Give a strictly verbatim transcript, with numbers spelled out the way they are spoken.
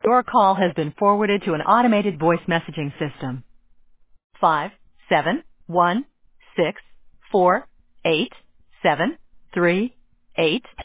Your call has been forwarded to an automated voice messaging system. Five, seven, one, six, four, eight, seven, three, eight.